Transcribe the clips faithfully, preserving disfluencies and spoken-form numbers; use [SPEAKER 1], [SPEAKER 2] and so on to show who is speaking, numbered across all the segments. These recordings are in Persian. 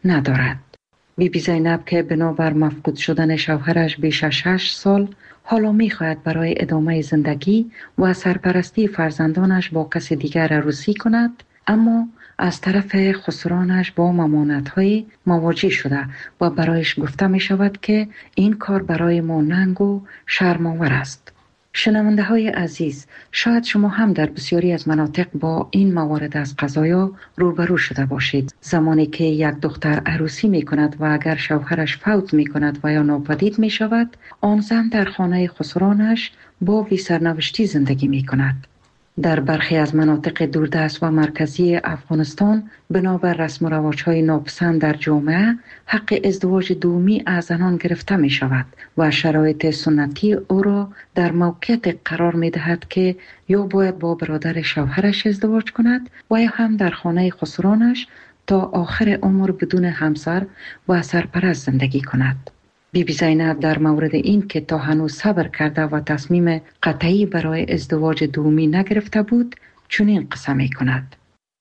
[SPEAKER 1] ندارد. بی بی زینب که بنابر مفقود شدن شوهرش بیش از شش سال حالا می خواهد برای ادامه زندگی و سرپرستی فرزندانش با کسی دیگر عروسی کند، اما از طرف خسرانش با ممانعت‌های مواجه شده و برایش گفته می شود که این کار برای ما ننگ و شرم‌آور است. شنونده های عزیز، شاید شما هم در بسیاری از مناطق با این موارد از قضایا روبرو شده باشید. زمانی که یک دختر عروسی می کند و اگر شوهرش فوت می کند و یا ناپدید می شود، آن زن در خانه خسرانش با بی سرنوشتی زندگی می کند. در برخی از مناطق دوردست و مرکزی افغانستان بنابر رسم و رواج‌های ناپسند در جامعه حق ازدواج دومی از زنان گرفته می شود و شرایط سنتی او را در موقعیت قرار می دهد که یا باید با برادر شوهرش ازدواج کند و یا هم در خانه خسرانش تا آخر عمر بدون همسر و سرپرست زندگی کند. بی بی زینب در مورد این که تا هنوز صبر کرده و تصمیم قطعی برای ازدواج دومی نگرفته بود چنین قصه می کند.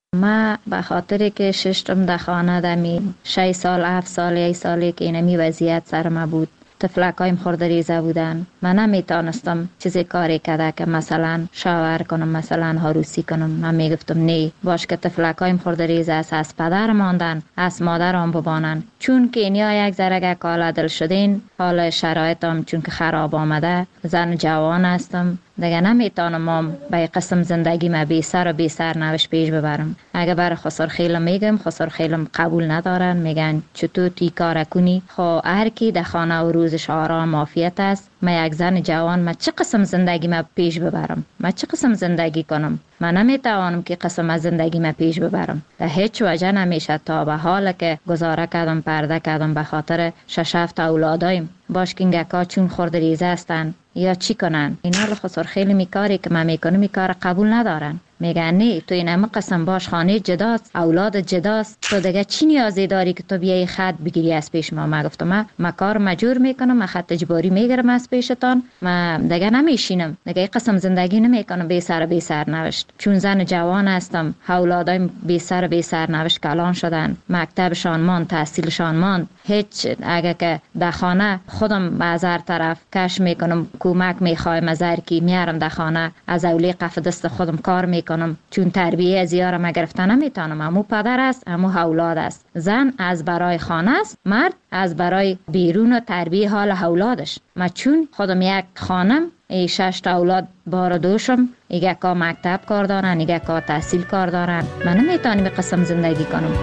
[SPEAKER 2] ما به خاطر که ششتم در خانه دمی شش سال هفت سال یک سالی که اینمی وضعیت سر ما بود، طفلکایم خردریزه بودن، من نمیتونستم چیزی کاری کرده که مثلا شاور کنم، مثلا عروسی کنم. من میگفتم نه، باش که طفلکایم خردریزه است، از پدر ماندن، از مادرم ببانن، چون که اینیا یک ذره کالا دل شدین، حال شرایطم چون که خراب آمده، زن جوان هستم، دیگه نمیتونم به قسم زندگی ما بی سر و بی سر نوش پیش ببرم. اگه بر خسر خیلم میگم، خسر خیلم قبول ندارن، میگن چطور تی کار کنی؟ خو هر کی در خانه و روزش آرام عافیت است. ما یک زن جوان، ما چه قسم زندگی ما پیش ببرم؟ ما چه قسم زندگی کنم؟ من نمیتوانم که قسم از زندگی ما پیش ببرم. در هیچ وجه نمیشه. تا به حال که گزاره کردم، پرده کردم به خاطر شش هفت اولادایم، باش که اینگکا چون خردریزه هستن یا چی کنن، اینا لخصر خیلی میکاری که من میکنم میکار قبول ندارن. میگن نه، تو این همه قسم باش، خانه جداست، اولاد جداست، تو دیگه چی نیازی داری که تو بیایی خط بگیری از پیش ما؟ ما گفتم من ما کار مجبور میکنم، من خط اجباری میگیرم از پیشتان، من دیگه نمیشینم، دیگه قسم زندگی نمیکنم بی سر بی سر نوشت. چون زن جوان هستم، اولادایم بی سر بی سر نوشت کلان شدن، مکتبشان مان، تحصیلشان مان، هیچ اگه که در خانه خودم از هر طرف کش میکنم، کمک میخوایم از هر کی، میارم در خانه از اولی قف دست خودم کار میکنم، چون تربیه از یارم گرفتن نمیتونم. امو پدر است، امو اولاد است. زن از برای خانه است، مرد از برای بیرون و تربیه حال اولادش. ما چون خودم یک خانم، ای شش تا اولاد بار دوشم، ایگه که مکتب کار دارن، ایگه که تحصیل کار دارن، من نمیتونم قسم زندگی کنم.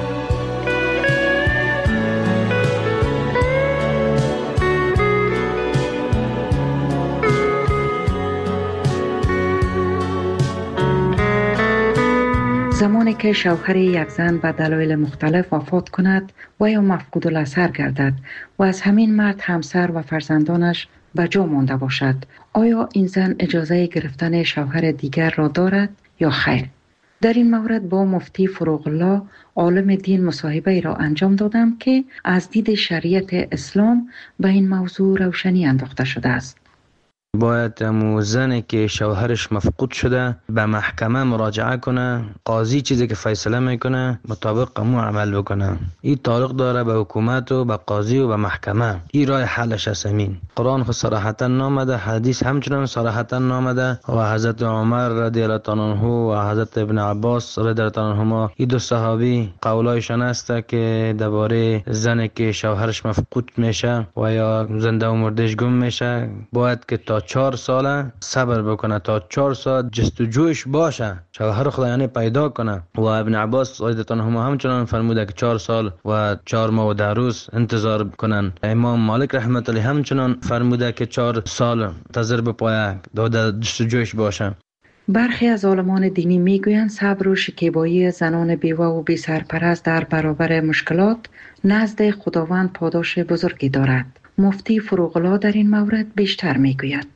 [SPEAKER 1] زمانی که شوهر یک زن به دلایل مختلف وفات کند و یا مفقود الاثر گردد و از همین مرد همسر و فرزندانش به جا مانده باشد، آیا این زن اجازه گرفتن شوهر دیگر را دارد یا خیر؟ در این مورد با مفتی فروغ الله عالم دین مصاحبه را انجام دادم که از دید شریعت اسلام به این موضوع روشنی انداخته شده است.
[SPEAKER 3] باید امو زنی که شوهرش مفقود شده به محکمه مراجعه کنه، قاضی چیزی که فیصله میکنه مطابق امو عمل بکنه. این تعلق داره به حکومت و به قاضی و به محکمه. این راه حلش است. امین قرآن خود صراحتا نامده، حدیث همچنان صراحتا نامده و حضرت عمر رضی الله عنه و حضرت ابن عباس رضی الله عنهما این دو صحابی قولایشان است که درباره زنی که شوهرش مفقود میشه و یا زنده و مردهش گم میشه باید که تا چهار ساله صبر بکنه، تا چهار سال جستجویش باشه، شوهر خدا یعنی پیدا کنه. و ابن عباس رضی الله عنهما همچنان فرموده که چهار سال و چهار ماه و ده روز انتظار کنن. امام مالک رحمت الله همچنان فرموده که چهار سال منتظر بپاید داد جستجویش باشه.
[SPEAKER 1] برخی از عالمان دینی میگویند صبر و شکیبایی زنان بیوه و بی سرپرست در برابر مشکلات نزد خداوند پاداش بزرگی دارد. مفتی فروغ الله در این مورد بیشتر میگوید.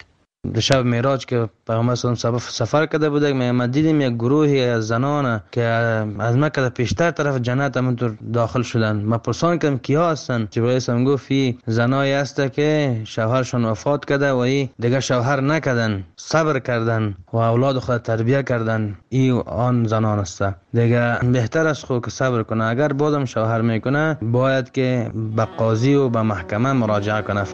[SPEAKER 3] شب معراج که پیامبر صلی الله علیه و سفر کرده بودیم، ما دیدیم یک گروهی از زنان که از مکه پیشتر طرف جنت همونطور داخل شدن. ما پرسان کردم کیا هستن؟ جبرئیل هم گفت این زنایی است که شوهرشون وفات کرده و این دیگه شوهر نکردن، صبر کردن و اولاد خود تربیت کردن. این آن زنان است. دیگه بهتر است خود که صبر کنه. اگر بازم شوهر میکنه باید که به قاضی و به محکمه مراجعه کنه.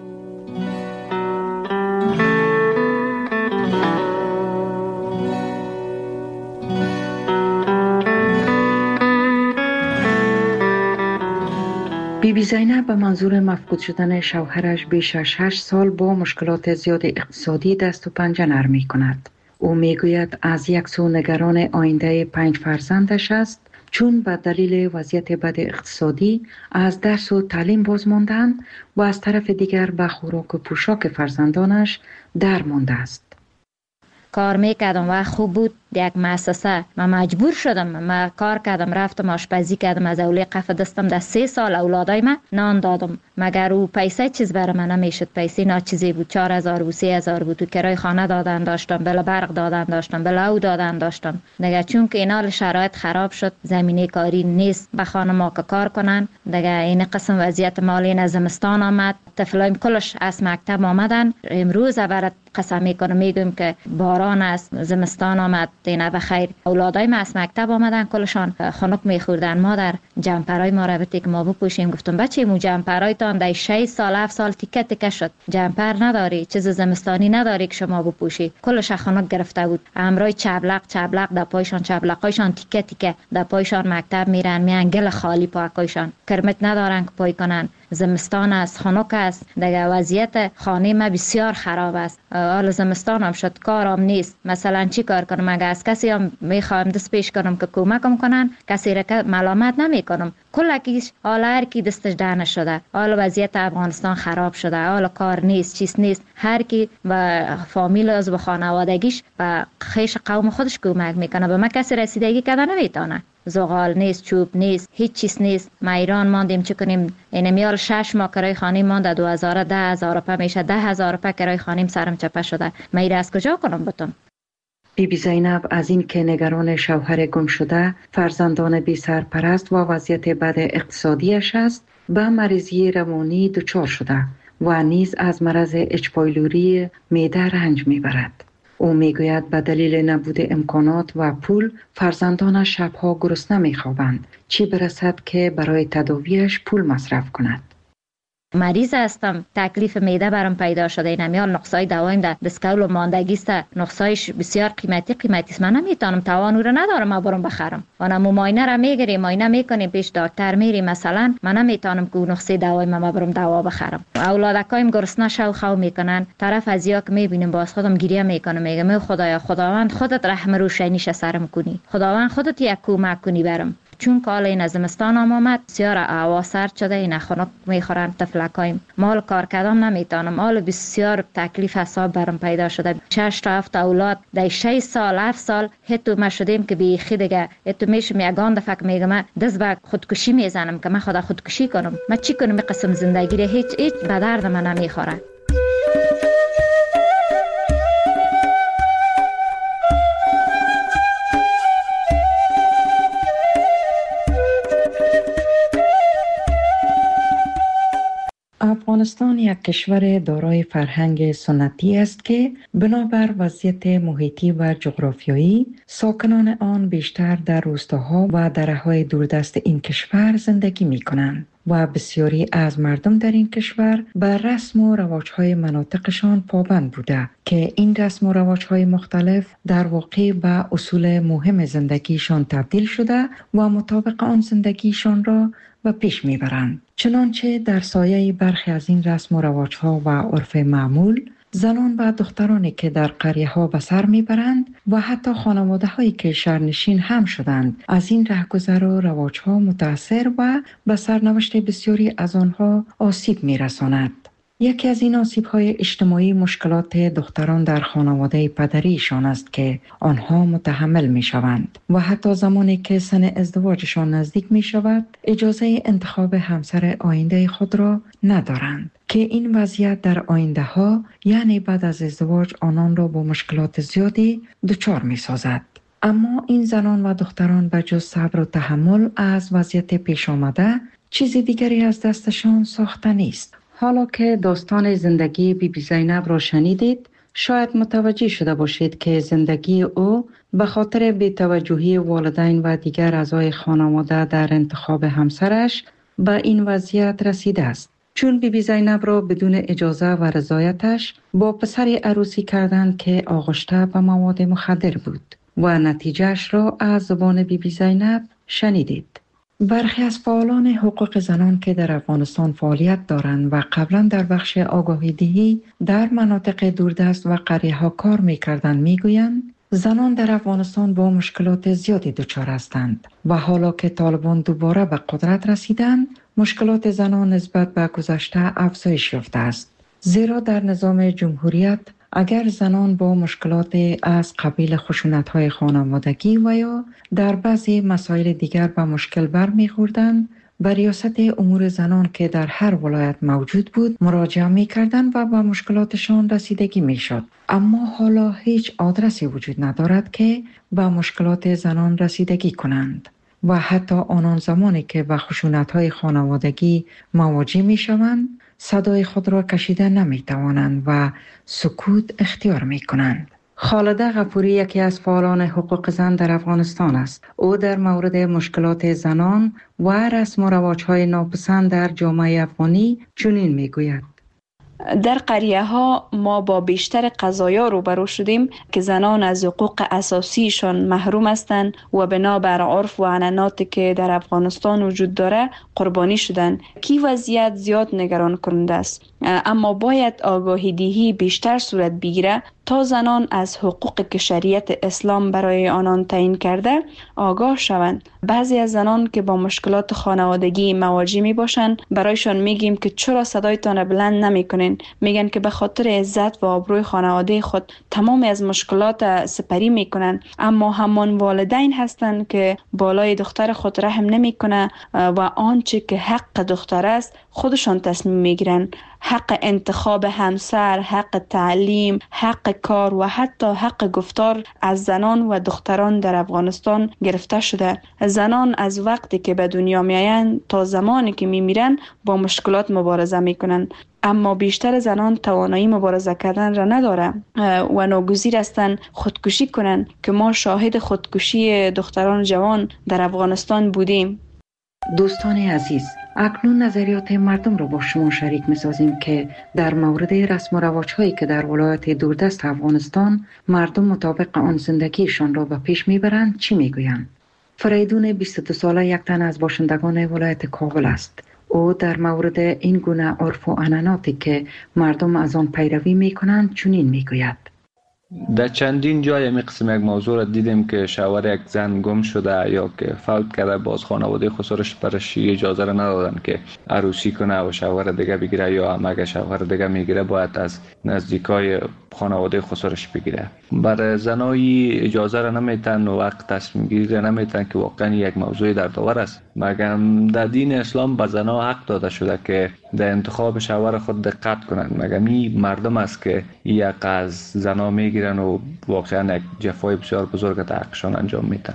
[SPEAKER 1] بی بی زینب به منظور مفقود شدن شوهرش بیش از شش سال با مشکلات زیاد اقتصادی دست و پنجه نرم می کند. او می گوید از یک سو نگران آینده پنج فرزندش است، چون به دلیل وضعیت بد اقتصادی از درس و تعلیم باز ماندن و از طرف دیگر به خوراک و پوشاک فرزندانش در مانده است.
[SPEAKER 2] کار میکردم و خوب بود یک مؤسسه. من مجبور شدم، من کار کردم، رفتم آشپزی کردم، از اولی قفه دستم در سه سال اولادای من نان دادم، مگر او پیسه چیز برای من نمیشد. پیسه نا چیزی بود، چهار هزار بود، سه هزار بود، تو کرای خانه دادن داشتم، بلا برق دادن داشتم، بلا او دادن داشتم. دیگه چون که اینا شرایط خراب شد، زمینه کاری نیست به خانما که کار کنن. دیگه این قسم وضعیت مالی نزمستان آمد، طفلایم کلش از مکتب آمدن. امروز برات قسم میکنم میگم که باران است، زمستان آمد، دینا بخیر. اولادای ما از مکتب آمدن، کلشان خنک میخوردن. مادر جمپرای ما رو بده که ما بپوشیم. گفتم بچه مو جمپرای تان در شش سال هفت سال تیکه تیکه شد، جمپر نداری، چیز زمستانی نداری که شما بپوشی. کلش خنک گرفته بود. امرای چبلق چبلق در پایشان، چبلقایشان تیکه تیکه در پایشان مکتب میرن، میان گل خالی پاکایشان، کرمت ندارن که پای کنن. زمستان است، خنک است. دیگه وضعیت خانه ما بسیار خراب است. حال زمستان هم شد، کارم نیست. مثلا چی کار کنم؟ اگه از کسی هم میخوام دست پیش کنم که کمکم کنن، کسی را که ملامت نمی کنم. کلکیش حال هر کی دستش دهنه شده. حال وضعیت افغانستان خراب شده، حال کار نیست، چیز نیست. هر کی و فامیل از و خانوادگیش و خیش قوم خودش کمک میکنه. به ما کسی رسیدگی کرده نمیتونه. زغال نیست، چوب نیست، هیچ چیز نیست. ما ایران ماندیم، چه کنیم؟ این میال شش ماه کرای خانه مانده، دو هزار ده هزار پا میشه، ده هزار پا کرای خانیم سرم چپه شده. ما ایره از کجا کنم بتون؟
[SPEAKER 1] بی بی زینب از این که نگران شوهر گم شده، فرزندان بی سرپرست و وضعیت بد اقتصادیش است، به مریضی روانی دچار شده و نیز از مرض اچ پایلوری معده رنج میبرد. او میگوید به دلیل نبود امکانات و پول فرزندانش شبها گرسنه میخوابند، چی برسد که برای تداویش پول مصرف کند.
[SPEAKER 2] مریض هستم، تکلیف معده برام پیدا شده. این میال نقصای دوایم در دسکول و ماندگی است، نقصایش بسیار قیمتی قیمتی است. من نمیتونم، توان رو ندارم ما برام بخرم. و نه معاینه را میگیریم، معاینه میکنیم، پیش دکتر میریم. مثلا من نمیتونم که نقصه دوایم ما برام دوا بخرم. اولادکایم گرسنه شو خو میکنن، طرف از یا که میبینیم باز خودم گریه میکنم، میگم خدایا خداوند خودت رحم روشنیش سرم کنی، خداوند خودت یک کمک کنی برام. چون که حالا این زمستان هم آمد، بسیار هوا سرد شده، این خنک میخورن طفلکایم. مال کار کردم نمیتونم. حالا بسیار تکلیف حساب برام پیدا شده. شش تا هفت اولاد در شش سال هفت سال هتو ما شدیم که بیخی دیگه هتو میشم یگان دفعه میگم دست به خودکشی میزنم که من خدا خودکشی کنم. من چی کنم؟ قسم زندگی رو هیچ هیچ به درد من نمیخوره.
[SPEAKER 1] افغانستان یک کشور دارای فرهنگ سنتی است که بنابر وضعیت محیطی و جغرافیایی ساکنان آن بیشتر در روستاها و دره‌های دوردست این کشور زندگی می کنند و بسیاری از مردم در این کشور بر رسم و رواج‌های مناطقشان پابند بوده که این رسم و رواج‌های مختلف در واقع به اصول مهم زندگیشان تبدیل شده و مطابق آن زندگیشان را و پیش میبرند. چنانچه در سایه برخی از این رسم و رواج‌ها و عرف معمول، زنان و دخترانی که در قریه‌ها به سر میبرند و حتی خانواده‌هایی که شهرنشین هم شدند از این رهگذر و رواج‌ها متاثر و به سرنوشت بسیاری از آنها آسیب میرساند. یکی از این آسیب‌های اجتماعی مشکلات دختران در خانواده پدریشان است که آنها متحمل می‌شوند و حتی زمانی که سن ازدواجشان نزدیک می‌شود اجازه انتخاب همسر آینده خود را ندارند که این وضعیت در آینده‌ها یعنی بعد از ازدواج آنان را با مشکلات زیادی دچار می‌سازد. اما این زنان و دختران به جز صبر و تحمل از وضعیت پیش آمده چیزی دیگری از دستشان ساخته نیست. حالا که داستان زندگی بی بی زینب را شنیدید، شاید متوجه شده باشید که زندگی او به خاطر بی‌توجهی والدین و دیگر اعضای خانواده در انتخاب همسرش به این وضعیت رسیده است. چون بی بی زینب را بدون اجازه و رضایتش با پسری عروسی کردند که آغشته به مواد مخدر بود و نتیجهش را از زبان بی بی زینب شنیدید. برخی از فعالان حقوق زنان که در افغانستان فعالیت دارند و قبلا در بخش آگاهی دهی در مناطق دوردست و قریه ها کار می کردند می گویند زنان در افغانستان با مشکلات زیادی دچار هستند و حالا که طالبان دوباره به قدرت رسیدند مشکلات زنان نسبت به گذشته افزایش یافته است. زیرا در نظام جمهوریت اگر زنان با مشکلات از قبیل خشونت‌های خانوادگی و یا در بعضی مسائل دیگر به مشکل برمی‌خوردند، به ریاست امور زنان که در هر ولایت موجود بود مراجعه می‌کردند و به مشکلاتشان رسیدگی می‌شد. اما حالا هیچ آدرسی وجود ندارد که به مشکلات زنان رسیدگی کنند و حتی آنان زمانی که به خشونت‌های خانوادگی مواجه می‌شوند صدای خود را کشیده نمی توانند و سکوت اختیار می کنند. خالده غفوری یکی از فعالان حقوق زن در افغانستان است. او در مورد مشکلات زنان و رسم و رواج‌های ناپسند در جامعه افغانی چنین می گوید:
[SPEAKER 4] در قریه ها ما با بیشتر قضایا روبرو شدیم که زنان از حقوق اساسیشان محروم هستند و بنابر عرف و عنعناتی که در افغانستان وجود داره قربانی شدند. کی وضعیت زیاد نگران کننده است، اما باید آگاهی دهی بیشتر صورت بگیره تا زنان از حقوق که شریعت اسلام برای آنان تعیین کرده آگاه شوند. بعضی از زنان که با مشکلات خانوادگی مواجه می باشند برایشان میگیم که چرا صدایتان بلند نمی کنین؟ میگن که به خاطر عزت و آبروی خانواده خود تمام از مشکلات سپری میکنن، اما همان والدین هستند که بالای دختر خود رحم نمی کنه و آنچه که حق دختر است خودشان تصمیم میگیرن. حق انتخاب همسر، حق تعلیم، حق کار و حتی حق گفتار از زنان و دختران در افغانستان گرفته شده. زنان از وقتی که به دنیا میآیند تا زمانی که میمیرن با مشکلات مبارزه میکنن، اما بیشتر زنان توانایی مبارزه کردن را نداره و ناگزیر هستند خودکشی کنند که ما شاهد خودکشی دختران جوان در افغانستان بودیم.
[SPEAKER 1] دوستان عزیز، اکنون نظریات مردم را با شما شریک می‌سازیم که در مورد رسم و رواج‌هایی که در ولایت دوردست افغانستان مردم مطابق آن زندگیشان را به پیش می‌برند چی می‌گویند. فریدون بیست و دو ساله یک تن از باشندگان ولایت کابل است. او در مورد این گونه عرف و عنعناتی که مردم از آن پیروی می‌کنند چنین می‌گوید:
[SPEAKER 5] در چندین جای می قسم یک موضوع را دیدیم که شوهر یک زن گم شده یا که فوت کرده، باز خانواده خسرش برش اجازه را ندادن که عروسی کنه و شوهر دیگه بگیره، یا هم اگه شوهر دیگه میگیره باید از نزدیکای خانواده خسرش بگیره. بر زنایی اجازه را نمیتن و وقت تصمیم گیری را نمیتن که واقعا یک موضوع دردآور است. مگم در دین اسلام به زنها حق داده شده که در انتخاب شوهر خود دقت کنند. مگم این مردم است که یک از زنها میگیرن و واقعا یک جفای بسیار بزرگ در حقشان انجام میدن.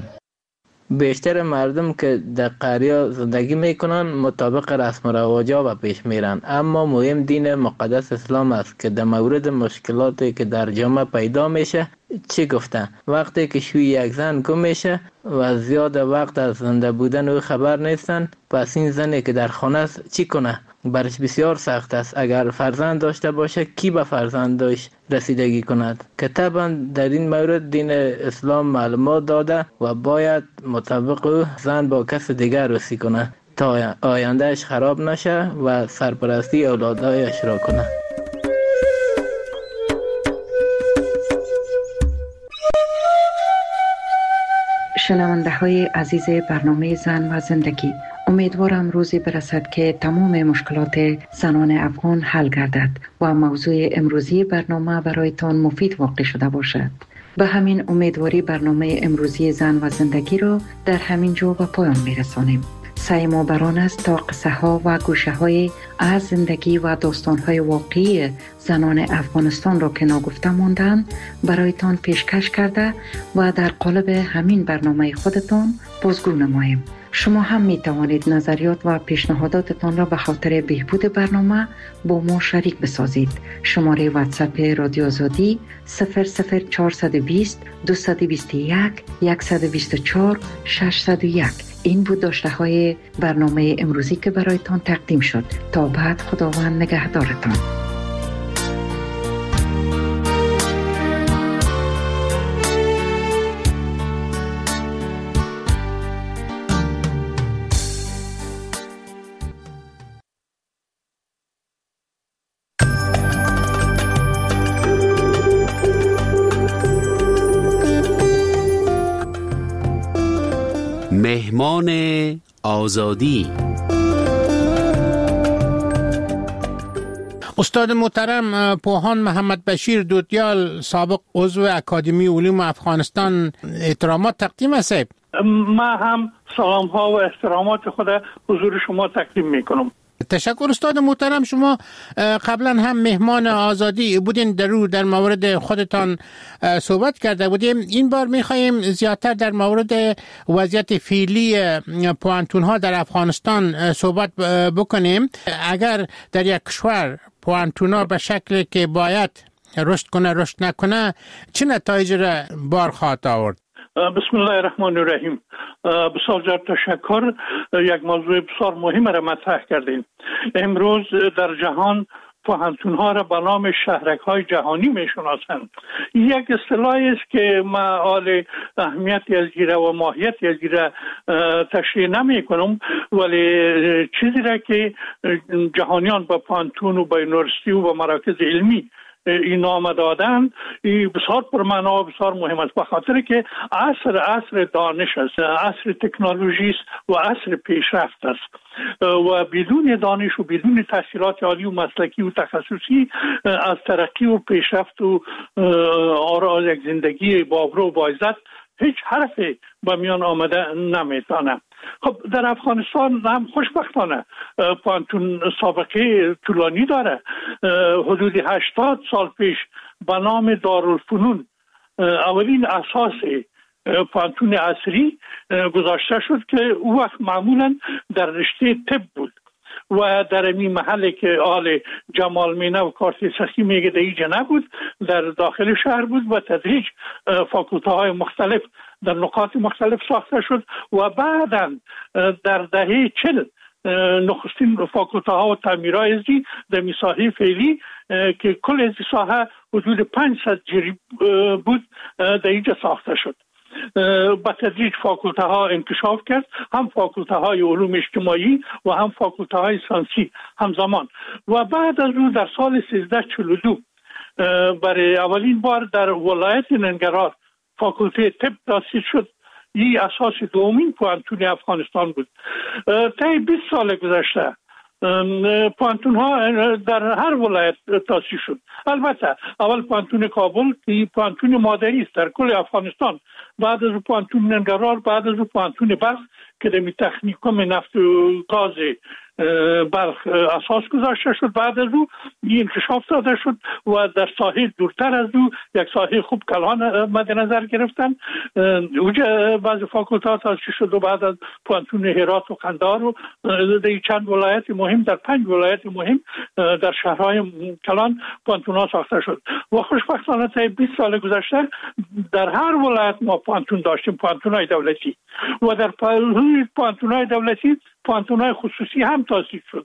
[SPEAKER 6] بیشتر مردم که در قریه زندگی میکنن مطابق رسم و رواجا و پیش میرن، اما مهم دین مقدس اسلام است که در مورد مشکلاتی که در جامعه پیدا میشه چی گفتن. وقتی که شوی یک زن گم میشه و زیاد وقت از زنده بودن او خبر نیستن، پس این زنی که در خانه است چی کنه؟ برش بسیار سخت است. اگر فرزند داشته باشه کی به فرزندش رسیدگی کند؟ که طبعا در این مورد دین اسلام معلومات داده و باید مطابق او زن با کس دیگر عروسی کنه تا آیندهش خراب نشه و سرپرستی اولادایش را کنه.
[SPEAKER 1] شنونده های عزیز برنامه زن و زندگی، امیدوارم روزی برسد که تمام مشکلات زنان افغان حل گردد و موضوع امروزی برنامه برایتان مفید واقع شده باشد. به همین امیدواری برنامه امروزی زن و زندگی را در همین جا به پایان میرسانیم. سعی ما بران است تا قصه ها و گوشه های از زندگی و داستان های واقعی زنان افغانستان را که ناگفته ماندند برایتان پیشکش کرده و در قالب همین برنامه خودتان بازگو نماییم. شما هم می توانید نظریات و پیشنهاداتتان را به خاطر بهبود برنامه با ما شریک بسازید. شماره واتساپ رادیو آزادی صفر صفر چهارصد و بیست دویست و بیست و یک صد و بیست و چهار ششصد و یک. این بود داشته های برنامه امروزی که برایتان تقدیم شد. تا بعد خداوند نگهدارتان.
[SPEAKER 7] مهمان آزادی.
[SPEAKER 8] استاد محترم پوهان محمد بشیر دوتیال، سابق عضو اکادمی علوم افغانستان، احترامات تقدیم است.
[SPEAKER 9] ما هم سلام ها و احترامات خود حضور شما تقدیم میکنم.
[SPEAKER 8] تشکر استاد محترم. شما قبلا هم مهمان آزادی بودین، در رو در مورد خودتان صحبت کرده بودیم. این بار میخواییم زیادتر در مورد وضعیت فعلی پوانتون ها در افغانستان صحبت بکنیم. اگر در یک کشور پوانتون ها به شکلی که باید رشد کنه رشد نکنه، چه نتایج را بار خواهد آورد؟
[SPEAKER 9] بسم الله الرحمن الرحیم. بسیار زیاد تشکر. یک موضوع بسیار مهم را مطرح کردین. امروز در جهان پوهنتون‌ها را به نام شهرک‌های جهانی می‌شناسند. یک اصطلاحی است که ما آل اهمیتی از گیره و ماهیتی از گیره تشریح نمی‌کنم، ولی چیزی را که جهانیان با پوهنتون و با یونیورسیتی و با مراکز علمی این نام دادن بسیار پرمعنا و بسیار مهم است، به خاطر که عصر عصر دانش است، عصر تکنولوژی است و عصر پیشرفت است و بدون دانش و بدون تحصیلات عالی و مسلکی و تخصصی از ترقی و پیشرفت و آراز یک زندگی بابرو و باعزت هیچ حرفی با میان آمده نمیتونه. خب در افغانستان هم خوشبختانه پوهنتون سابقه طولانی داره. حدود هشتاد سال پیش به نام دارالفنون اولین اساس پوهنتون عصری گذاشته شد که او وقت معمولا در رشته طب بود و در این محله که آل جمال مینه و کارت سخی میگه در اینجا نبود، در داخل شهر بود و تدریج فاکولته های مختلف در نقاط مختلف ساخته شد و بعداً در دهه چل نخستین فاکولته ها و تعمیرهای ازی در مساحه فعلی که کل ازی ساحه حدود پانصد جری بود در اینجا ساخته شد. با تدریج فاکولته ها انکشاف کرد، هم فاکولته های علوم اجتماعی و هم فاکولته های ساینسی همزمان. و بعد از اون در سال سیزده چهل و دو برای اولین بار در ولایت ننگرهار فاکولته طب تأسیس شد. این اساس دومین پوهنتون افغانستان بود. طی بیست سال گذشته پوهنتون ها در هر ولایت تأسیس شد. البته اول پوهنتون کابل که پوهنتون مادری است در کل افغانستان، بعد از پوهنتون ننگرهار، بعد از پوهنتون بلخ که در تکنیکوم نفت و گاز بلخ اساس گذاشته شد. بعد از او انکشاف داده شد و در ساحه دورتر از او یک ساحه خوب کلان مد نظر گرفتن. اونجا بعض فاکولته ها تأسیس شد و بعد از پوهنتون هرات و قندهار و در چند ولایت مهم، در پنج ولایت مهم در شهرهای کلان پوهنتون ها ساخته شد. و خوشبختانه تا بیست سال گذشته در هر ولایت ما پوهنتون داشتیم، پوهنتون های دولتی، و در پوهنتون های دولتی پوهنتون های خصوصی هم تأسیس شد.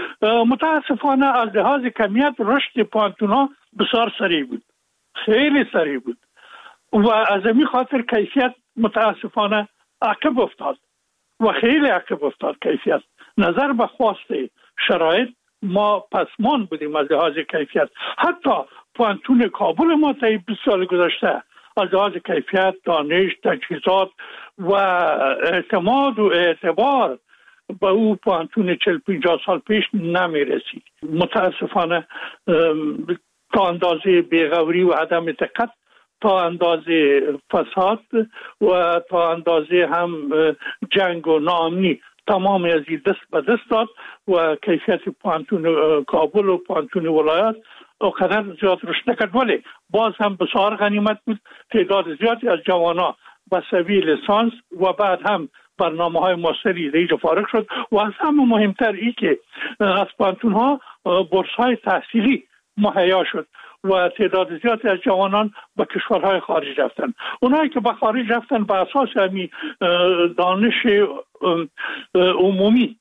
[SPEAKER 9] متاسفانه از لحاظ کمیت رشد پوهنتون ها بسیار سریع بود، خیلی سریع بود و از این خاطر کیفیت متاسفانه عقب افتاد و خیلی عقب افتاد. کیفیت نظر به خواست شرایط ما پسمان بودیم از لحاظ کیفیت. حتی پوهنتون کابل ما تا بیست سال گذشته از لحاظ کیفیت، دانش، تجهیزات و اعتماد و اعتبار به او پانتون چهل پنجاه سال پیش نمی رسید. متاسفانه تا اندازه بیغوری و عدم دقت، تا اندازه فساد و تا اندازه هم جنگ و ناامنی تمام از این دست به دست داد و کیفیت پانتون کابل و پانتون ولایت اقدر زیاد رشد نکرد. ولی باز هم بسیار غنیمت بود. تعداد زیادی از جوانا به سوی لیسانس و بعد هم برنامه های ماستری دیگه فارغ شد و از همه مهمتر ای که از پانتون ها بورس های تحصیلی مهیا شد و تعداد زیادی از جوانان به کشورهای خارج رفتن. اونایی که به خارج رفتن به اساس همی دانش عمومی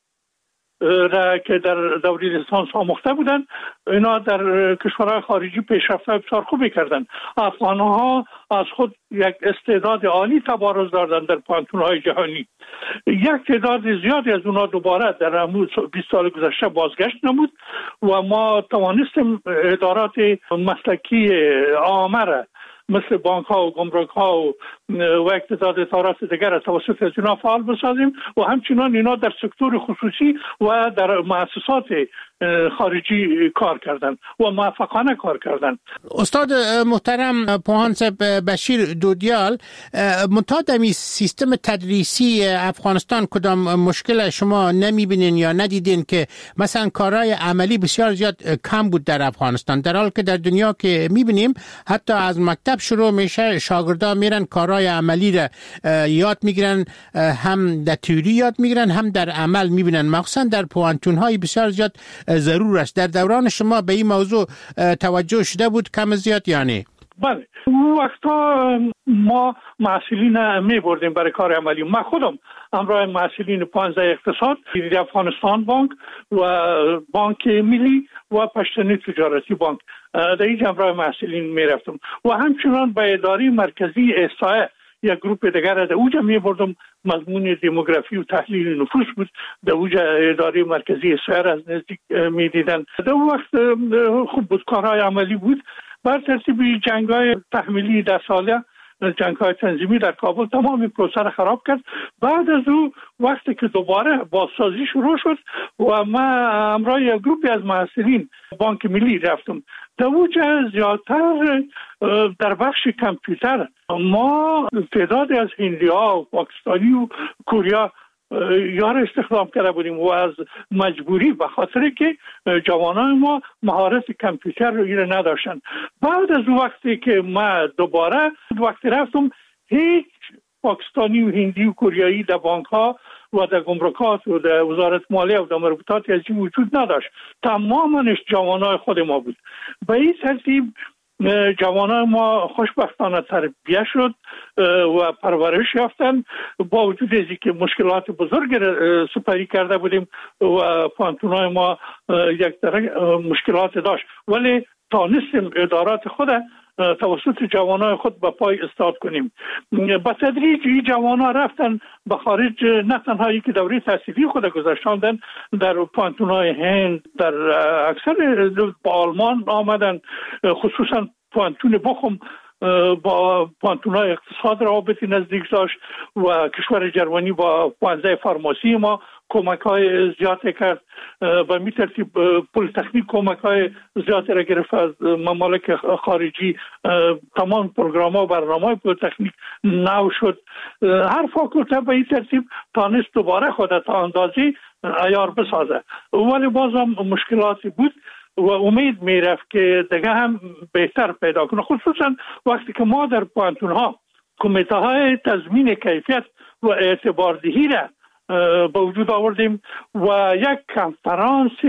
[SPEAKER 9] را که در دوره لیسانس آموخته بودن، اینا در کشورهای خارجی پیشرفت بسیار خوبی کردن. افغانها از خود یک استعداد عالی تبارز دادن در پانتون‌های جهانی. یک تعداد زیادی از اونها دوباره در همون بیست سال گذشته بازگشت نمود و ما توانستیم ادارات مسلکی عامه را مثل بانک ها و گمرک ها و و اقتصاد ادارات دیگر توسط از اینا فعال بسازیم و همچنان اینا در سکتور خصوصی و در مؤسسات خارجی کار کردن و موفقانه کار کردن.
[SPEAKER 8] استاد محترم پوهانسب بشیر دودیال، منتها سیستم تدریسی افغانستان کدام مشکل شما نمیبینین یا ندیدین که مثلا کارهای عملی بسیار زیاد کم بود در افغانستان، در حال که در دنیا که میبینیم حتی از مکتب شروع میشه شاگردان میرن کارهای عملی را یاد میگیرن، هم در تئوری یاد میگیرن هم در عمل میبینن، مخصوصا در پوانتون های بسیار زیاد ضرور است. در دوران شما به این موضوع توجه شده بود کم زیاد یعنی؟
[SPEAKER 9] بله، اون وقتا ما محصلین می بردیم برای کار عملی. من خودم همراه محصلین پانزده اقتصاد، افغانستان بانک و بانک ملی و پشتنی تجارتی بانک در این همراه محصلین می رفتم و همچنان به اداره مرکزی احصایه یک گروپ دیگر در اوجا می بردم. مضمون دموگرافی و تحلیل نفوس بود. در اوجا اداره مرکزی احصایه از نزدیک می دیدن. در اون وقت خوب بود، کارهای عملی بود. بر ترتیب جنگ‌های تحمیلی در ساله، جنگ‌های تنظیمی در کابل تمام پروسه را خراب کرد. بعد از او وقتی که دوباره بازسازی شروع شد و من همراه یک گروپی از محصلین بانک ملی رفتم. در اوجا زیادتر در بخش کامپیوتر ما تعدادی از هندی‌ها و پاکستانی و کوریا یار استخدام کرده بودیم و از مجبوری به خاطر که جوانان ما مهارت کامپیوتر رو نداشتن. بعد از وقتی که ما دوباره وقتی رفتم، هیچ پاکستانی و هندی و کوریایی در بانک ها و در گمرکات و در وزارت مالیه و در مربوطات از این وجود نداشت. تمامش جوانای خود ما بود. به این ترتیب جوانان ما خوشبختانه تربیت شد و پرورش یافتن. با وجود از اینکه مشکلات بزرگ سپری کرده بودیم و پانتونای ما یک درجه مشکلات داشت، ولی تانستیم ادارات خود توسط جوانای خود به پای استاد کنیم. با تدریج این جوانا رفتن به خارج، نه تنها که دوره تحصیلی خود گذاشتن در پانتونای هند، در اکثر با آلمان آمدن، خصوصا پانتون بخم با پانتونای اقتصاد رابطی نزدیک داشت و کشور جرمنی با پانزده فارماسی ما کمک های زیاده کرد. به می ترتیب پلیتکنیک کمک های زیاده را گرفت از ممالک خارجی. تمام پروگرام ها و برنامه های پلیتکنیک نو شد. هر فاکولته به این ترتیب تانست دوباره خود تا اندازی عیار بسازه، ولی باز هم مشکلاتی بود و امید میرفت که دیگه هم بهتر پیدا کنه، خصوصا وقتی که ما در پانتون ها کمیته های تضمین کیفیت و اعتباردهی را به وجود آوردیم و یک کنفرانس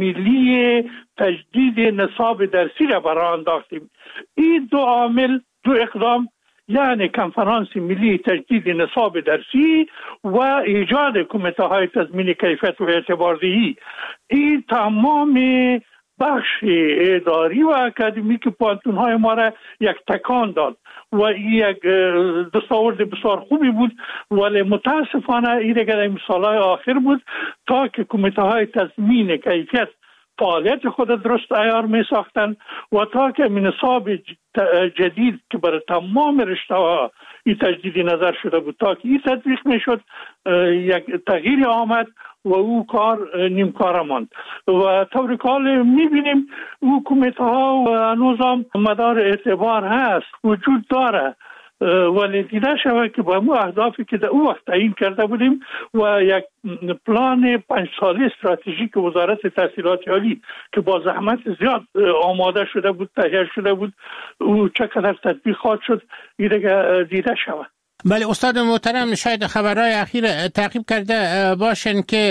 [SPEAKER 9] ملی تجدید نصاب درسی را برای انداختیم. این دو عامل، دو اقدام، یعنی کنفرانس ملی تجدید نصاب درسی و ایجاد کمیته های تضمین کیفیت و اعتباردهی، این تمام بخش اداری و اکادمیک پانتون های ما را یک تکان داد و این یک دستاورد بسیار خوبی بود، ولی متاسفانه این دیگر مثال های آخر بود تا که کمیته های تضمین کیفیت فعالیت خود درست عیار می ساختن و تا که نصاب جدید که برای تمام رشته ها این تجدیدی نظر شده بود تا که این تطبیق می شد، یک تغییر آمد و او کار نیمکاره ماند و طور کال میبینیم حکومت ها و هنوز مدار اعتبار هست وجود داره ولی دیده شود که با مو اهدافی که در او وقت تعیین کرده بودیم و یک پلان پنج ساله استراتژیک وزارت تحصیلات عالی که با زحمت زیاد آماده شده بود تهیه شده بود او چقدر تطبیق خواهد شد دیده شود.
[SPEAKER 8] بله استاد محترم، شاید خبرهای اخیر تعقیب کرده باشن که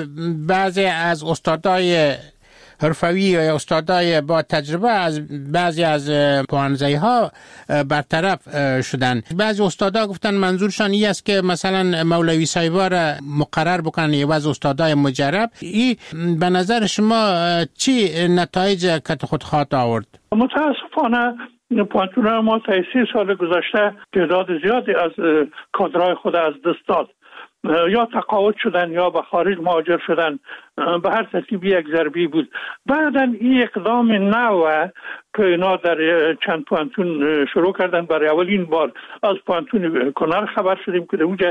[SPEAKER 8] بعضی از استادای حرفوی یا استادای با تجربه از بعضی از پوانزهی ها برطرف شدن. بعضی استادا گفتن منظورشان این است که مثلا مولوی صاحبا را مقرر بکنن یا بعضی استادای مجرب. این به نظر شما چی نتایج کت خود خواهد آورد؟
[SPEAKER 9] متاسفانه پوانتون ما تا سی سال گذشته تعداد زیادی از کادرهای خود از دست داد، یا تقاعد شدن یا به خارج مهاجر شدن، به هر ترتیب یک ضربی بود. بعداً این اقدام نو که اینا در چند پوانتون شروع کردن، برای اولین بار از پوانتون کنر خبر شدیم که اونجا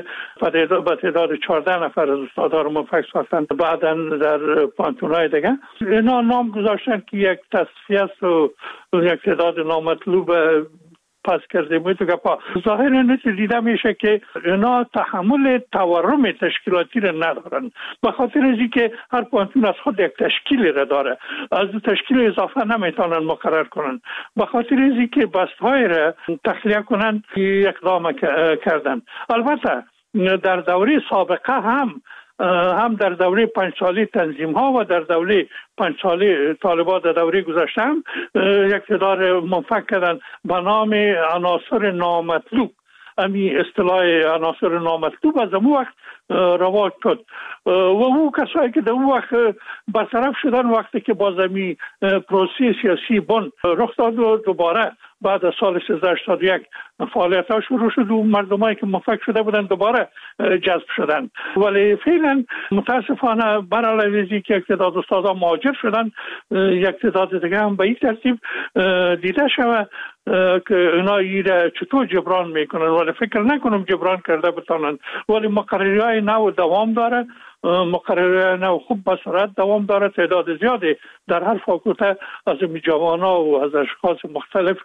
[SPEAKER 9] به تعداد چهارده نفر از استادها رو موفق ساختن. بعداً در پوانتون‌های دیگه اینا نام گذاشتن که یک تصفیه است و یک تعداد نامطلوب پس کرده بود که پا ظاهر نتیجه دیده میشه که اینا تحمل تورم تشکیلاتی را ندارن، به خاطر از اینکه هر پوانتون از خود یک تشکیل را داره، از تشکیل اضافه نمیتونن مقرر کنن، به خاطر از اینکه بستهای را تخلیه کنن اقدام کردن. البته در دوره سابقه هم هم در دوره پنج ساله تنظیم ها و در دوره پنج ساله طالبات در دوره گذشته هم یک تعداد منفک کردن به نام عناصر نامطلوب. امی اصطلاح عناصر نامطلوب از اون وقت رواج شد و او کسایی که در اون وقت برطرف شدن وقتی که باز امی پروسه سیاسی بند رخ داد و دوباره بعد از سال سیزده هشتاد و یک فعالیت ها شروع شد و مردمایی که موفق شده بودن دوباره جذب شدن. ولی فعلا متاسفانه برعلاوه که یک تعداد استادا مهاجر شدن، یک تعداد دیگه هم به این ترتیب دیده شود که اینا ایره چطور جبران میکنن، ولی فکر نکنم جبران کرده بتانن. ولی مقرری های نو دوام داره، مقرری نو خوب به سرعت دوام داره، تعداد زیادی در هر فاکولته از این جوانا و از اشخاص مختلف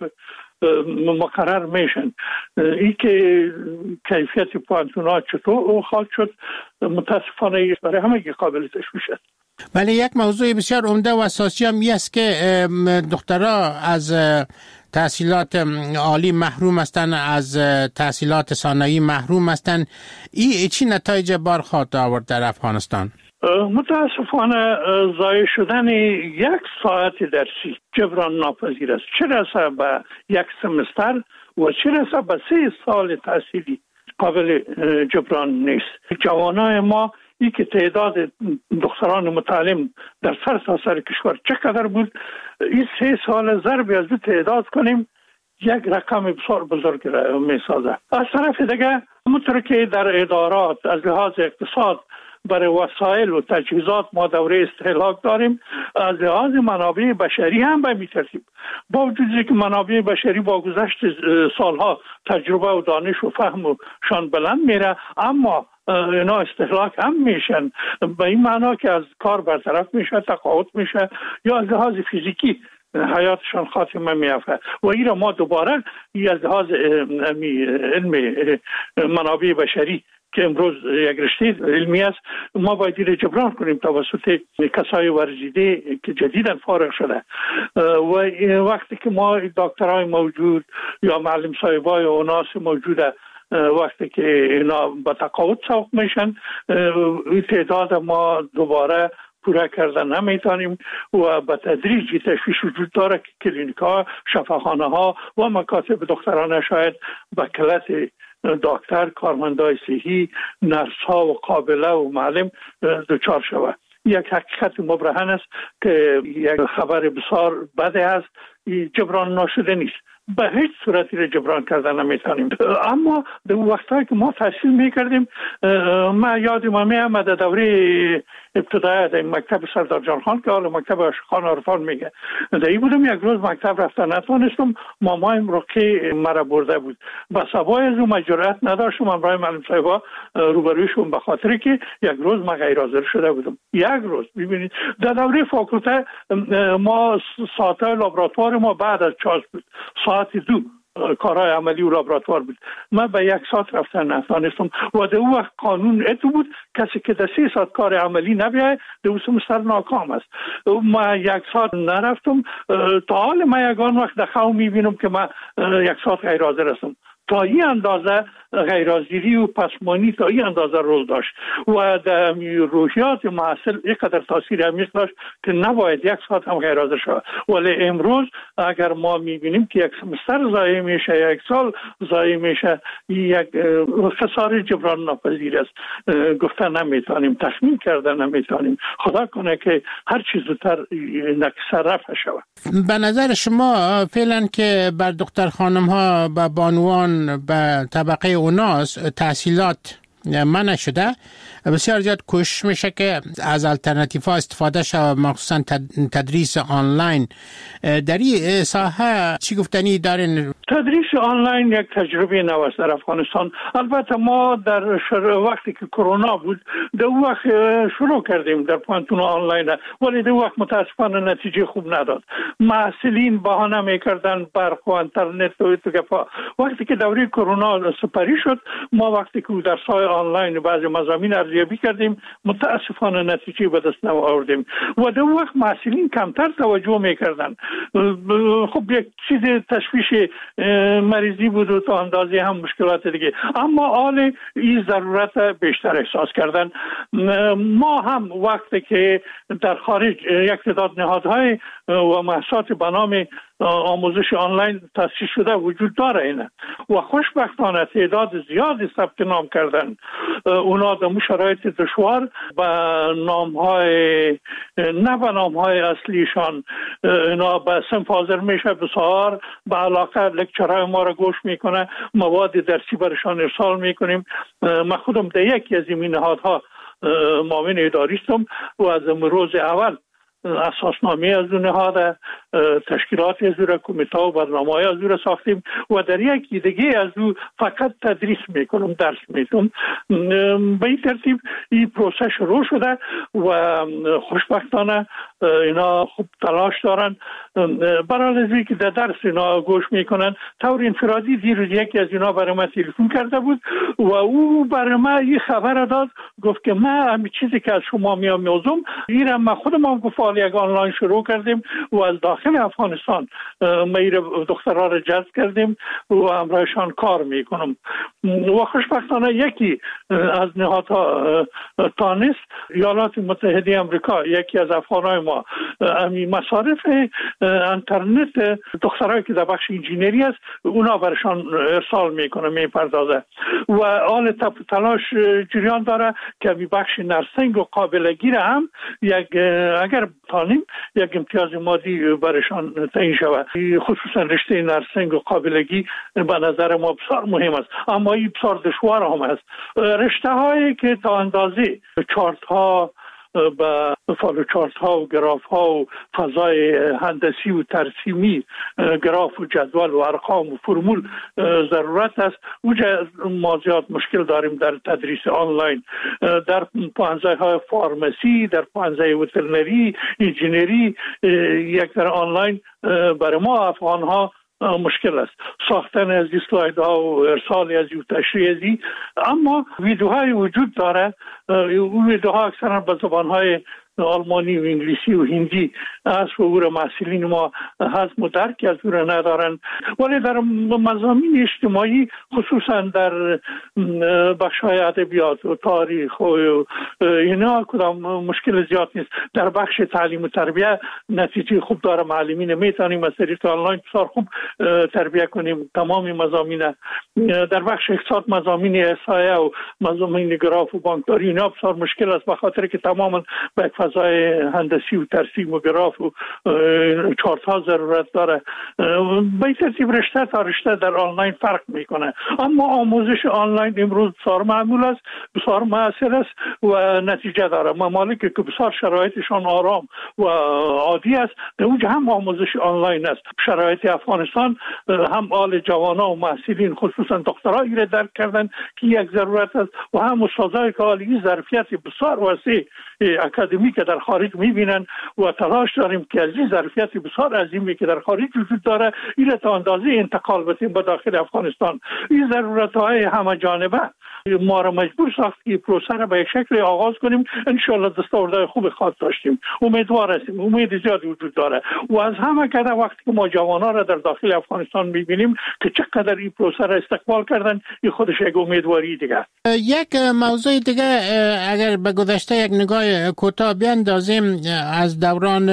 [SPEAKER 9] مقرر میشن. این که کیفیت پوانتونا چطور خواهد شد متاسفانه برای همه قابل تشویش است.
[SPEAKER 8] ولی یک موضوع بسیار عمده و اساسی هم است که دخترها از تحصیلات عالی محروم هستند، از تحصیلات ثانوی محروم هستند. این چی نتایج بار خواهد آورد در افغانستان؟
[SPEAKER 9] متاسفانه ضایع شدن یک ساعت درسی جبران ناپذیر است، چه رسه به یک سمستر و چه رسه به سه سال تحصیلی قابل جبران نیست. جوانای ما ای که تعداد دختران متعلم در سر سر کشور چقدر بود، این سه سال ضرب از دو تعداد کنیم یک رقم بسیار بزرگ را می سازه. از طرف دیگه همونطور که در ادارات از لحاظ اقتصاد برای وسایل و تجهیزات ما دوره استهلاک داریم، از لحاظ منابع بشری هم به می ترتیب. با وجودی که منابع بشری با گذشت سالها تجربه و دانش و فهم و شان بلند میره، اما اینا استهلاک هم میشن، به این معنا که از کار برطرف میشه، تقاعد میشه یا از لحاظ فیزیکی حیاتشان خاتمه میافته و این را ما دوباره از لحاظ علم منابع بشری که امروز یک رشته علمی است ما باید این جبران کنیم توسط کسای ورزیده که جدیداً فارغ شده. و وقتی که ما دکترای موجود یا معلم صاحبای و ناس موجوده وقتی که اینا با تقاعد سوق میشن، این تعداد ما دوباره پورا کردن نمیتونیم و به تدریج تشویش وجود داره که کلینیک ها، شفاخانه ها و مکاتب دکترانه شاید به کلت دکتر، کارمندای صحی، نرس ها و قابله و معلم دچار شود. یک حقیقت مبرهن است که یک خبر بسیار بده است، جبران ناشده نیست، به هیچ صورتی را جبران کردن نمیتونیم. اما در وقتایی که ما تحصیل میکردیم، ما یادم میامد دوره ابتدایی در مکتب سردار جان خان که حالا مکتب عاشقان عرفان میگه در این بودم. یک روز مکتب رفتن نتونستم، مامایم رقی مرا برده بود و سبای از اون جرأت نداشتم امرای معلم صاحبا روبرویشون به خاطر که یک روز ما غیر حاضر شده بودم. یک روز ببینید در دوره فاکولته ما ساعتهای لابراتوار ما بعد از چاس بود، ساعت دو کارهای عملی و لابراتوار بود. من به یک ساعت رفتن نتانستم و در اون وقت قانون اتو بود کسی که در سه ساعت کار عملی نبیه در اون سمستر ناکام است. ما یک ساعت نرفتم. تا حال ما یگان وقت در خواه میبینم که من یک ساعت غیر حاضر هستم. تا این اندازه غیرحاضری و پسمانی تا این اندازه رول داشت و در روحیات محصل اینقدر تاثیر عمیق داشت که نباید یک ساعت هم غیر حاضر شود. ولی امروز اگر ما میبینیم که یک سمستر ضایع میشه، یک سال ضایع میشه، یک خساره جبران ناپذیر است. گفتن نمیتونیم، تخمین کردن نمیتونیم. خدا کنه که هر چیز زودتر نقص رفع شود.
[SPEAKER 8] به نظر شما فعلا که بر دختر خانم ها و بانوان به طبقه اوناس تحصیلات منع شده، بسیار زیاد کوشش میشه که از الटरनेटिव ها استفاده شود، مخصوصا تدریس آنلاین. در این ساحه چی گفتنی دارین؟
[SPEAKER 9] تدریس آنلاین یک تجربه نو است در افغانستان. البته ما در وقتی که کرونا بود در وقت شروع کردیم در پانتون آنلاین، ولی در وقت متاسفانه نتیجه خوب نداد. محصلین بهانه میکردن برق و اینترنت و تو. وقتی که دوره کرونا سپری شد، ما وقتی که در سای آنلاین بعضی مضامین ارزیابی کردیم متاسفانه نتیجه به دست نآوردیم و در وقت محصلین کمتر توجه میکردن. خب یک چیز تشویش مریضی بود و تا اندازه هم مشکلات دیگه، اما حال این ضرورت بیشتر احساس کردن. ما هم وقتی که در خارج یک تعداد نهادهای و مؤسسات به نام آموزش آنلاین تأسیس شده وجود داره اینه و خوشبختانه تعداد زیادی ثبت نام کردن. اونا در شرایط دشوار با نامهای نه با نامهای اصلیشان اینا به صنف حاضر میشه، بسیار با علاقه لکچرهای ما را گوش میکنه، مواد درسی برشان ارسال میکنیم. من خودم در یکی از این نهادها معاون اداری هستم و از روز اول اساسنامه از اون نهاد، تشکیلات از اون، کمیته و برنامه‌های از اون ساختیم و در یکی دیگه از اون فقط تدریس میکنم، درس میدم. به این ترتیب این پروسه شروع شده و خوشبختانه اینا خوب تلاش دارن. برای ازی که در درس اینا گوش میکنن. طور انفرادی دیروز یکی از اینا برای ما تلفن کرده بود و او برای ما این خبر داد، گفت که من همین چیزی که از شما میام میوزم این من خودم هم گفت یک آنلاین شروع کردیم و از داخل افغانستان میر دخترها را جذب کردیم و همراهشان کار میکنم و خوشبختانه یکی از نهادها تانست ایالات متحده آمریکا، یکی از افغانای ما امی مصارف اینترنت دخترایی که در بخش انجینری است اونا برشان ارسال میکنه، میپردازه و آل تلاش جریان داره که بی بخش نرسنگ و قابلگی را هم یک اگر تانیم یک امتیاز مادی برشان تعیین شود. خصوصا رشته نرسنگ و قابلگی به نظر ما بسیار مهم است، اما این بسیار دشوار هم است. رشته هایی که تا اندازه چارت ها با فالو چارت ها و گراف ها و فضای هندسی و ترسیمی، گراف و جدول و ارقام و فرمول ضرورت است. اوجا ما زیاد مشکل داریم در تدریس آنلاین. در پانزه های فارمسی، در پانزه وترنری، انجینری یک در آنلاین برای ما افغان ها مشکل است. ساختن از اسلاید ها و ارسال از و تشریح ازی، اما ویدیوهای وجود داره. اون ویدیوها اکثرا به زبانهای آلمانی و انگلیسی و هندی است و او را محصلین ما هضم و درک از او را ندارن. ولی در مضامین اجتماعی خصوصا در بخش‌های ادبیات و تاریخ و اینا کدام مشکل زیاد نیست. در بخش تعلیم و تربیت نتیجه خوب داره، معلمین میتونیم از طریق آنلاین بسیار خوب تربیت کنیم تمام مضامین. در بخش اقتصاد مضامین احصایه و مضامین گراف و بانکداری اینا بسیار مشکل است، به خاطر که تماما به فضای هندسی و ترسیم و گراف و چارت ها ضرورت داره. به این ترتیب رشته تا رشته در آنلاین فرق میکنه، اما آموزش آنلاین امروز بسیار معمول است، بسیار مؤثر است و نتیجه داره. ممالکی که بسیار شرایطشان آرام و عادی است در اونجا هم آموزش آنلاین است. شرایط افغانستان هم آل جوانا و محصلین خصوصا دخترایی را درک کردن که یک ضرورت است و هم استادای که عالی ظرفیت بسیار وسیع اکادمی که در خارج میبینن و تلاش داریم که از این ظرفیت بسیار عظیمی که در خارج وجود داره این تا اندازه انتقال بدیم به داخل افغانستان. این ضرورت های همه جانبه ما را مجبور ساخت که پروسه را به یک شکل آغاز کنیم. ان شاء الله دستاوردهای خوب خواهد داشتیم، امیدوار هستیم، امید زیادی وجود داره و از همه کده وقتی که ما جوانان را در داخل افغانستان میبینیم که چقدر این پروسه را استقبال کردن، این خودش یک امیدواری دیگه.
[SPEAKER 8] یک موضوع دیگه اگر به گذشته یک نگاه کوتاه بیاندازیم، از دوران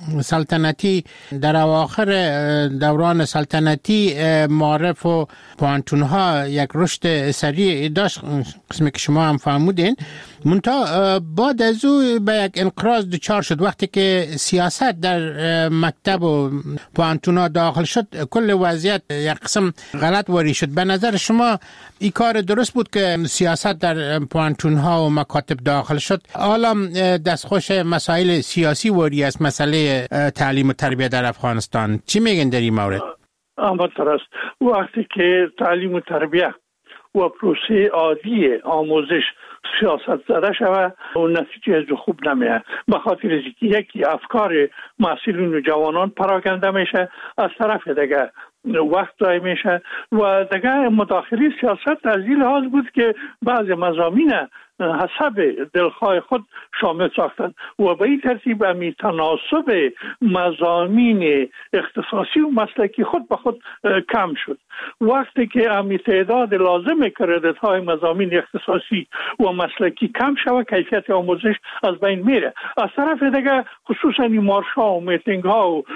[SPEAKER 8] سلطنتی در اواخر دوران سلطنتی معارف و پوانتونها یک رشد سریع داشت، قسمی که شما هم فهمودین، منتها بعد از او به یک انقراض دچار شد. وقتی که سیاست در مکتب و پوانتونها داخل شد کل وضعیت یک قسم غلط واری شد. به نظر شما این کار درست بود که سیاست در پوانتونها و مکاتب داخل شد؟ حالا دستخوش مسائل سیاسی واری است مسئله تعلیم و تربیت در افغانستان. چی میگن در این مورد؟
[SPEAKER 9] اما درست وقتی که تعلیم و تربیت و پروسه عادی آموزش سیاست زده شود و نتیجه خوب نمیاد، به خاطر اینکه یکی افکار محصلین و جوانان پراکنده میشه، از طرف دیگه وقت ضایع میشه و دیگه مداخله سیاست از این لحاظ بود که بعض مضامین حسب دلخواه خود شامل ساختن و به این ترتیب امی تناسب مضامین اختصاصی و مسلکی خود به خود کم شد. وقتی که امی تعداد لازم کردیت های مضامین اختصاصی و مسلکی کم شود کیفیت آموزش از بین میره. از طرف دیگه خصوصا این مارش ها و میتینگ ها و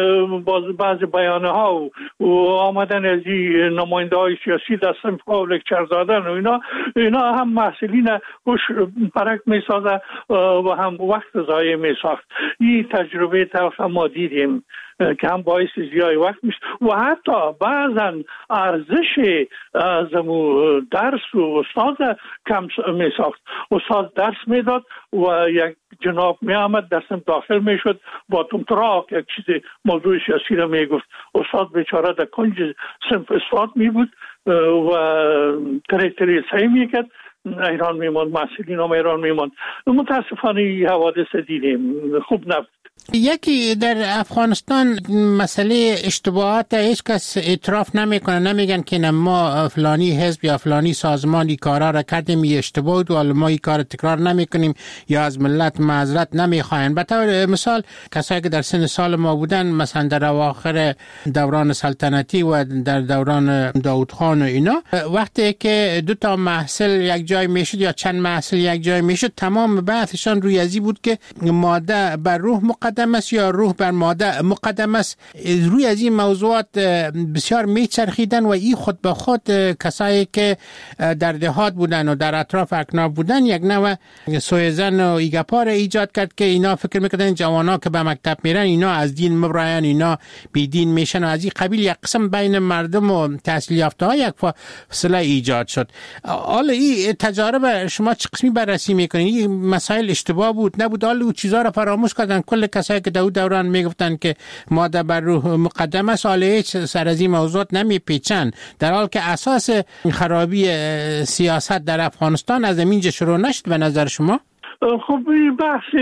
[SPEAKER 9] بعض بیانه ها و آمدن از نماینده های سیاسی دستم و لکچر دادن و اینا اینا هم محصلین خوش پرک می سازه و هم وقت ضایع می ساخت. این تجربه تلخ ما دیدیم که هم باعث ضیاع وقت میشه و حتی بعضا ارزش از درس و استاد کم می ساخت. استاد درس میداد و یک جناب می آمد درسم داخل می شد با تمتراک یک چیز موضوع سیاسی را می گفت. استاد بیچاره در کنج صنف استاد می بود و تری تری سعی می کرد ایران میموند، محصلین هم ایران میموند. متاسفانه حوادث دیدیم، خوب نبود.
[SPEAKER 8] یکی در افغانستان مسئله اشتباهات هیچ کس اعتراف نمیکنه، نمیگن که ما فلانی حزب یا فلانی سازمانی کارا را کردیم این اشتباه بود و ما این کار تکرار نمیکنیم یا از ملت معذرت نمیخواین. به طور مثال کسایی که در سن سال ما بودن مثلا در اواخر دوران سلطنتی و در دوران داود خان و اینا، وقتی که دو تا محصل یک جای میشد یا چند محصل یک جای میشد تمام بحثشان روی ازی بود که ماده بر روح مقدم است یا روح بر ماده مقدم است. روی از این موضوعات بسیار میچرخیدن و این خود به خود کسایی که در دهات بودن و در اطراف اکناف بودن یک نوع سویزن و ایگپار ایجاد کرد که اینا فکر میکردن جوانا که به مکتب میرن اینا از دین مبراین، اینا بی دین میشن و از این قبیل یک قسم بین مردم و تحصیل یافته ها یک فاصله ایجاد شد. حالا این تجارب شما چه قسمی بررسی میکنید؟ این مسائل اشتباه بود نبود؟ حالا او چیزا را فراموش کردن کل کسایی که در دوران میگفتن که ماده بر روح مقدم است حالا هیچ سر از این موضوعات نمیپیچن، در حال که اساس خرابی سیاست در افغانستان از اینجا شروع نشد. به نظر شما؟
[SPEAKER 9] خب این بحث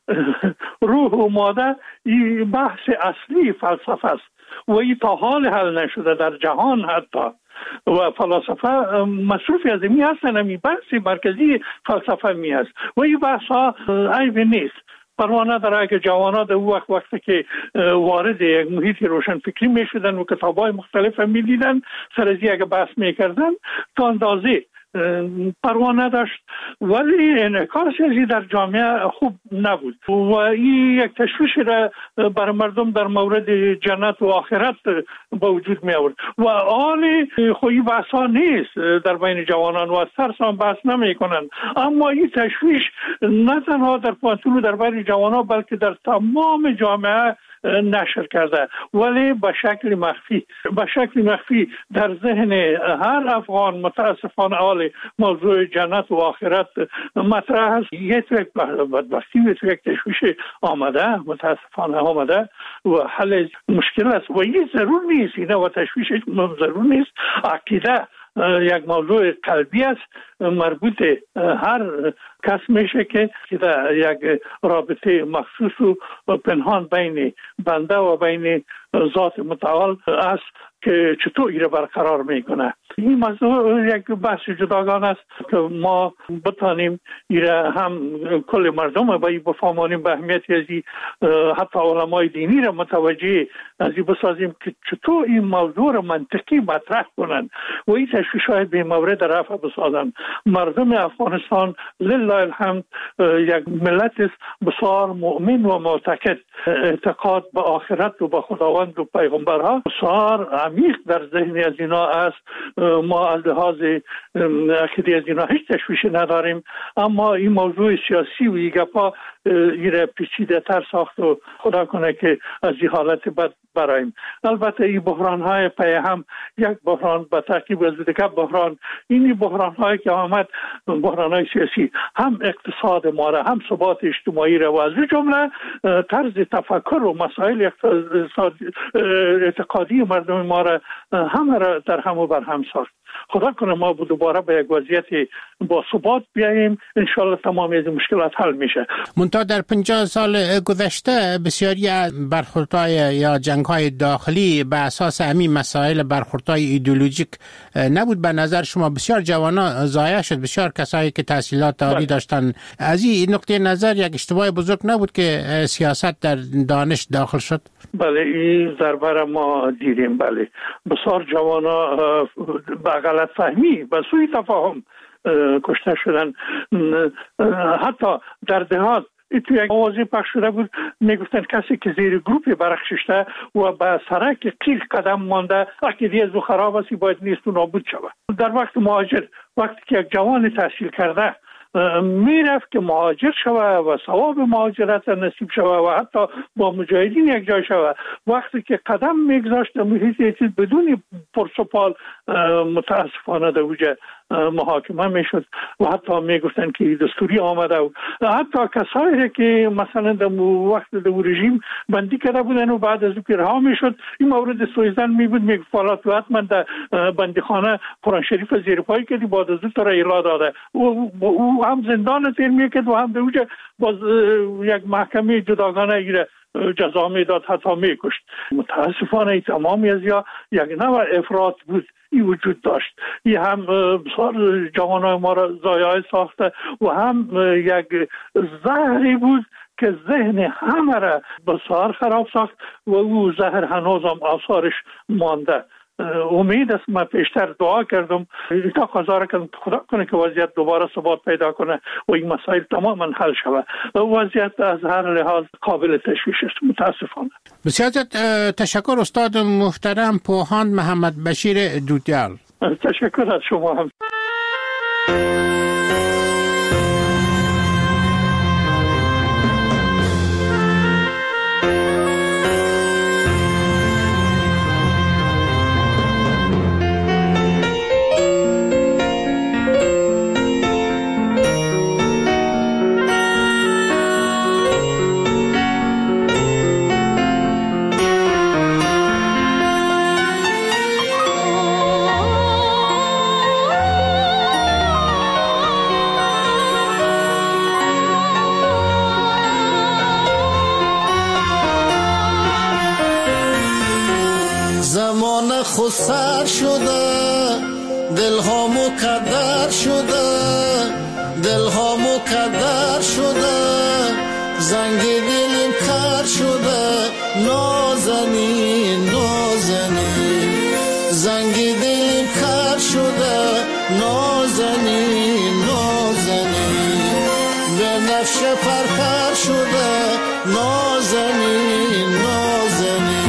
[SPEAKER 9] روح و ماده این بحث اصلی فلسفه است و این تا حال حل نشده در جهان حتی و فلاسفه مصروفی از این هستن. این بحث مرکزی فلسفه می هست و این بحث ها عیب نیست. پروانه داره که جوانان در وقت وقتی که وارد یک محیط روشن فکری می شدن و کتابای مختلف می دیدن سر از یک بحث می کردن تا اندازه پروا نداشت، ولی انعکاس ازی در جامعه خوب نبود و این یک تشویش را بر مردم در مورد جنت و آخرت به وجود می آورد و آن خویی بحثا نیست در بین جوانان و از ترس هم بحث نمی کنند، اما این تشویش نه تنها در پانتون و در بین جوانان بلکه در تمام جامعه نشر کرده، ولی به شکل مخفی به شکل مخفی در ذهن هر افغان متاسفانه حال موضوع جنت و آخرت مطرح است. یک بدبختی و یک تشویش آمده، متاسفانه آمده و حل مشکل است و این ضرور نیست، این و تشویش ضرور نیست. عقیده یک موضوع قلبی است، مربوط هر کس میشه که یک رابطه مخصوص و پنهان بین بنده و بین ذات متعال است که چطور ایره برقرار میکنه. این موضوع یک بحث جداگانه است که ما بتانیم ایره هم کل مردم به این بفهمانیم، به اهمیت ازی حتی علمای دینی را متوجه ازی بسازیم که چطور این موضوع را منطقی مطرح کنند و این تشویش‌های به مورد رفع بسازند. مردم افغانستان لله الحمد یک ملت است بسیار مؤمن و معتقد، اعتقاد به آخرت و به خداوند و پیغمبرها بسیار عمیق در ذهن از اینا است. ما از لحاظ عقیده از اینا هیچ تشویشی نداریم، اما این موضوع سیاسی و این گپا ایره پیچیده تر ساخت و خدا کنه که از این حالت بد برایم. البته این بحران های پی هم یک بحران به تعقیب از دیگر بحران، این بحران هایی که آمد بحران های سیاسی هم اقتصاد ما را هم ثبات اجتماعی را و از جمله طرز تفکر و مسائل اعتقادی مردم ما را همه را در هم و بر هم ساخت. خدا کنه ما دوباره به یک وضعیت با ثبات بیاییم، انشالله تمام از مشکلات حل میشه.
[SPEAKER 8] منتها در پنجاه سال گذشته بسیاری برخوردهای یا جنگ‌های داخلی به اساس همین مسائل برخوردهای ایدئولوژیک نبود. به نظر شما بسیار جوانان ضایع شد، بسیار کسایی که تحصیلات عالی داشتن. از این نقطه نظر یک اشتباه بزرگ نبود که سیاست در دانش داخل شد؟
[SPEAKER 9] بله، این ضربه را ما دیدیم. بله، بسیار جوانا به غلط فهمی و سوء تفاهم کشته شدن. حتی در دهات تو یک آوازی پخش شده بود، میگفتن کسی که زیر گروپ برخششته و به سرک قیل قدم مانده عقیده از او خراب است باید نیست و نابود شود. در وقت مهاجر، وقتی که یک جوان تحصیل کرده میرفت که مهاجر شود و ثواب مهاجرت نصیب شود و حتی با مجاهدین یک جای شود، وقتی که قدم میگذاشت محیط چیز بدون پرسپال متاسفانه در وجه محاکمه میشد و حتی میگفتن که دستوری آمده و حتی کسایی که مثلا در وقت در رژیم بندی کرده بودن و بعد از که رها میشد، این مورد سویزن میبود، میگفت فالات و حتما در بندیخانه قرآن شریف زیر پای کردی بعد از تو را ایلا داده و هم زندان تیر میکرد و هم در وجه باز یک محکمه جداگانه ایره جزا میداد، حتی میکشت. متاسفانه تمامی از یا یک نوع افراط بود این وجود داشت. این هم بسیار جوانای ما را ضایع ساخته و هم یک زهری بود که ذهن همه را بسیار خراب ساخت و او زهر هنوز هم آثارش مانده. امید است، من پیشتر دعا کردم تا خدا کردم خدا کنه که وضعیت دوباره ثبات پیدا کنه و این مسائل تماما حل شود. وضعیت از هر لحاظ قابل تشویش است متاسفانه.
[SPEAKER 8] بسیار تشکر استاد محترم پوهاند محمد بشیر دودیال.
[SPEAKER 9] تشکر از شما هم.
[SPEAKER 10] خسر شده دلها مکدر شده دلها مکدر شده زنگ دلم کر شده نازنین نازنین زنگ دلم کر شده نازنین نازنین نازنین.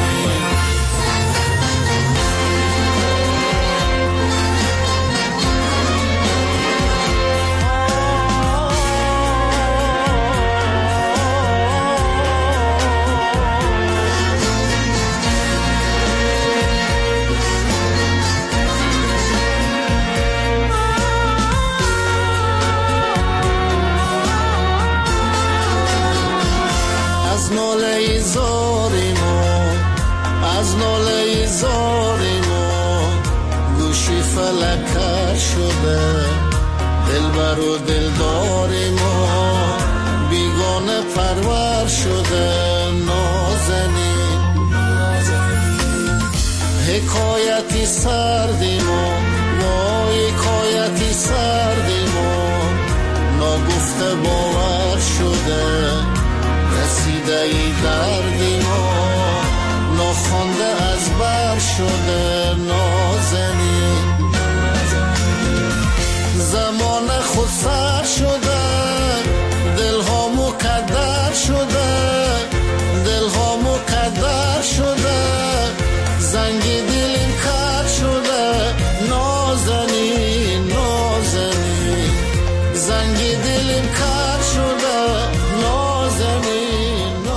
[SPEAKER 10] از ناله زاری ما از ناله زاری ما گوشی فلکر شده، دلبر و دلداری ما بیگانه پرور شده. نازنین حکایتی سردی ما وای حکایتی سردی ما ناگفته باور شده. رسیده ای دردی ما ناخوانده از بر شده. نازنین زمان خود سر شده،